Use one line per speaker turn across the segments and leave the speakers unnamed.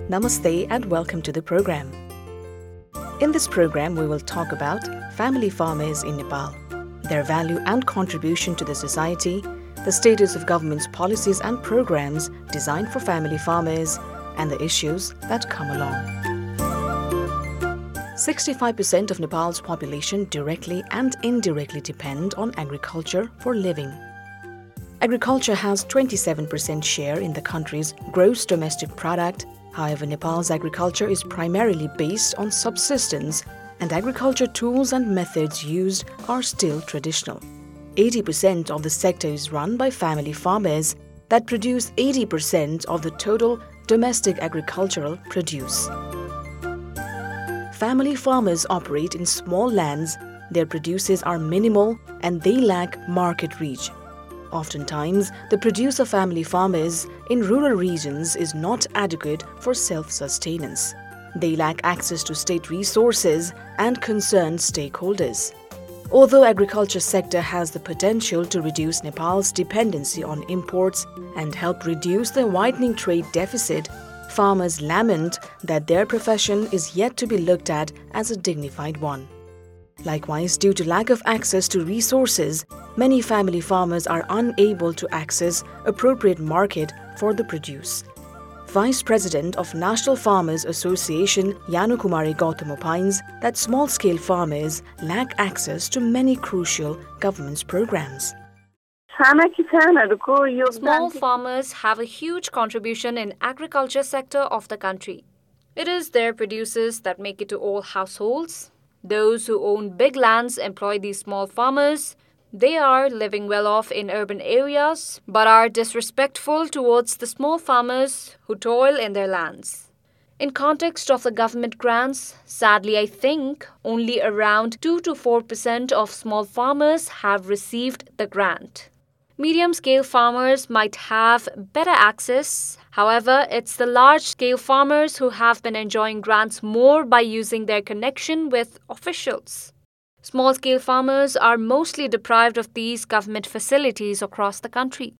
Namaste and welcome to the program. In this program, we will talk about family farmers in Nepal, their value and contribution to the society, the status of government's policies and programs designed for family farmers, and the issues that come along. 65% of Nepal's population directly and indirectly depend on agriculture for living. Agriculture has 27% share in the country's gross domestic product. However, Nepal's agriculture is primarily based on subsistence, and agriculture tools and methods used are still traditional. 80% of the sector is run by family farmers that produce 80% of the total domestic agricultural produce. Family farmers operate in small lands, their produces are minimal, and they lack market reach. Oftentimes, the produce of family farmers in rural regions is not adequate for self-sustenance. They lack access to state resources and concerned stakeholders. Although agriculture sector has the potential to reduce Nepal's dependency on imports and help reduce the widening trade deficit, farmers lament that their profession is yet to be looked at as a dignified one. Likewise, due to lack of access to resources, many family farmers are unable to access appropriate market for the produce. Vice President of National Farmers Association Yanukumari Gautam opines that small-scale farmers lack access to many crucial government's programs.
Small farmers have a huge contribution in agriculture sector of the country. It is their produces that make it to all households. Those who own big lands employ these small farmers. They are living well off in urban areas but are disrespectful towards the small farmers who toil in their lands. In context of the government grants, sadly I think only around 2 to 4% of small farmers have received the grant. Medium-scale farmers might have better access. However, it's the large-scale farmers who have been enjoying grants more by using their connection with officials. Small-scale farmers are mostly deprived of these government facilities across the country.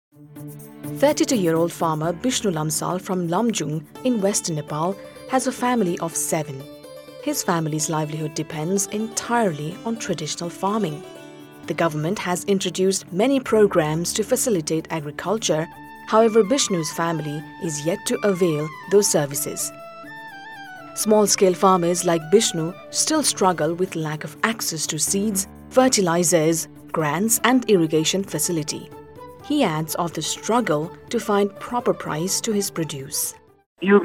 32-year-old farmer Bishnu Lamsal from Lamjung in western Nepal has a family of 7. His family's livelihood depends entirely on traditional farming. The government has introduced many programs to facilitate agriculture. However, Bishnu's family is yet to avail those services. Small-scale farmers like Bishnu still struggle with lack of access to seeds, fertilizers, grants and irrigation facility. He adds of the struggle to find proper price to his produce.
There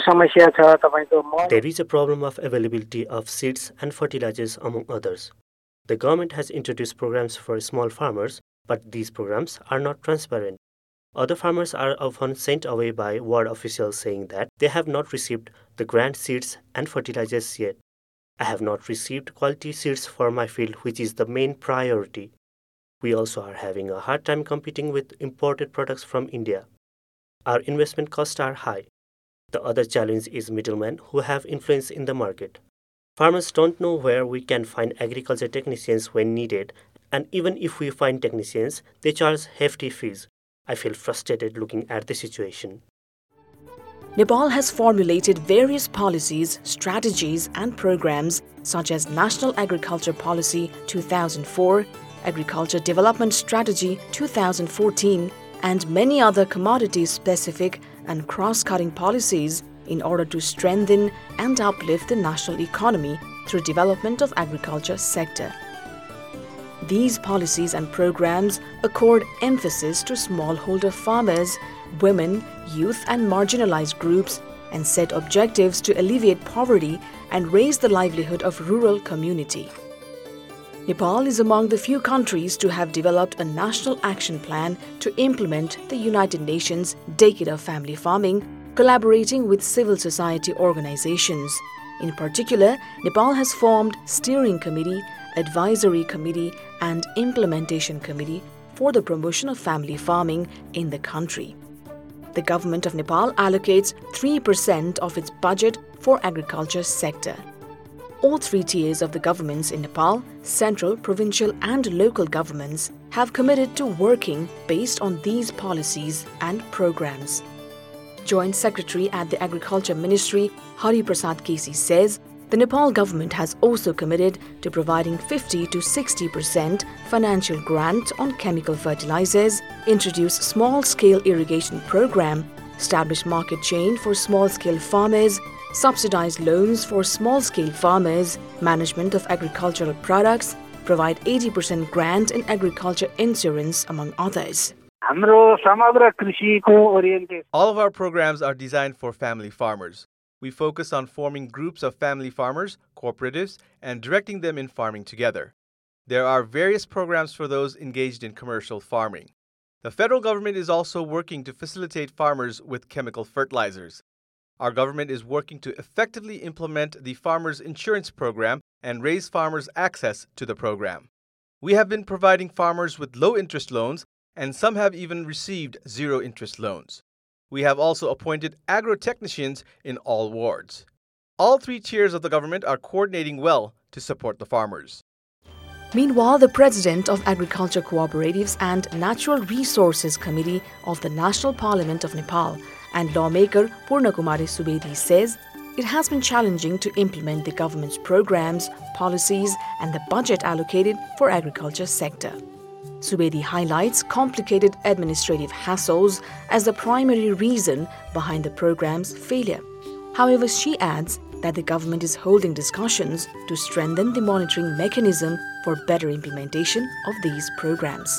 is a problem of availability of seeds and fertilizers among others. The government has introduced programs for small farmers, but these programs are not transparent. Other farmers are often sent away by ward officials saying that they have not received the grant seeds and fertilizers yet. I have not received quality seeds for my field, which is the main priority. We also are having a hard time competing with imported products from India. Our investment costs are high. The other challenge is middlemen who have influence in the market. Farmers don't know where we can find agriculture technicians when needed, and even if we find technicians, they charge hefty fees. I feel frustrated looking at the situation.
Nepal has formulated various policies, strategies and programs such as National Agriculture Policy 2004, Agriculture Development Strategy 2014 and many other commodity-specific and cross-cutting policies in order to strengthen and uplift the national economy through development of agriculture sector. These policies and programs accord emphasis to smallholder farmers, women, youth and marginalized groups and set objectives to alleviate poverty and raise the livelihood of rural community. Nepal is among the few countries to have developed a national action plan to implement the United Nations Decade of Family Farming, collaborating with civil society organizations. In particular, Nepal has formed Steering Committee, Advisory Committee and Implementation Committee for the promotion of family farming in the country. The government of Nepal allocates 3% of its budget for agriculture sector. All 3 tiers of the governments in Nepal, central, provincial and local governments, have committed to working based on these policies and programs. Joint Secretary at the Agriculture Ministry, Hari Prasad Kesi, says the Nepal government has also committed to providing 50 to 60% financial grant on chemical fertilizers, introduce small-scale irrigation program, establish market chain for small-scale farmers, subsidize loans for small-scale farmers, management of agricultural products, provide 80% grant in agriculture insurance, among others.
All
of our programs are designed for family farmers. We focus on forming groups of family farmers, cooperatives, and directing them in farming together. There are various programs for those engaged in commercial farming. The federal government is also working to facilitate farmers with chemical fertilizers. Our government is working to effectively implement the Farmers Insurance Program and raise farmers' access to the program. We have been providing farmers with low-interest loans, and some have even received zero-interest loans. We have also appointed agro-technicians in all wards. All three tiers of the government are coordinating well to support the farmers.
Meanwhile, the President of Agriculture Cooperatives and Natural Resources Committee of the National Parliament of Nepal and lawmaker Purna Kumari Subedi says it has been challenging to implement the government's programs, policies and the budget allocated for agriculture sector. Subedi highlights complicated administrative hassles as the primary reason behind the program's failure. However, she adds that the government is holding discussions to strengthen the monitoring mechanism for better implementation of these programs.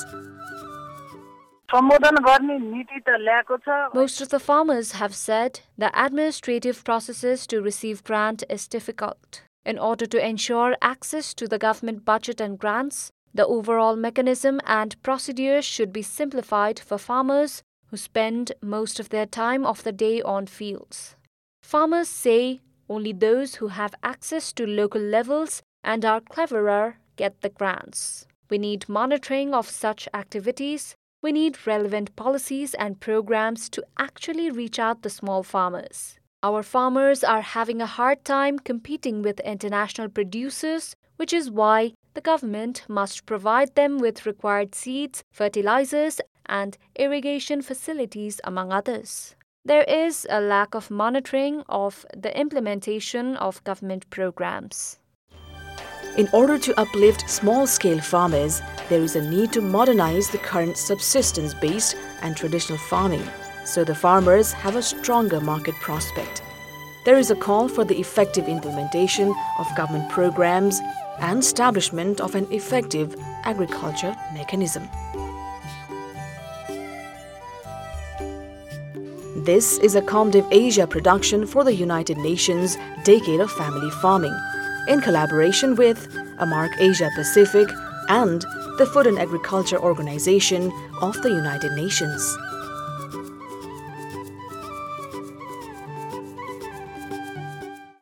Most of the farmers have said the administrative processes to receive grant is difficult. In order to ensure access to the government budget and grants, the overall mechanism and procedures should be simplified for farmers who spend most of their time of the day on fields. Farmers say only those who have access to local levels and are cleverer get the grants. We need monitoring of such activities. We need relevant policies and programs to actually reach out to small farmers. Our farmers are having a hard time competing with international producers, which is why the government must provide them with required seeds, fertilizers, and irrigation facilities, among others. There is a lack of monitoring of the implementation of government programs.
In order to uplift small-scale farmers, there is a need to modernize the current subsistence-based and traditional farming, so the farmers have a stronger market prospect. There is a call for the effective implementation of government programs and establishment of an effective agriculture mechanism. This is a Comdev Asia production for the United Nations Decade of Family Farming, in collaboration with AMARC Asia Pacific and the Food and Agriculture Organization of the United Nations.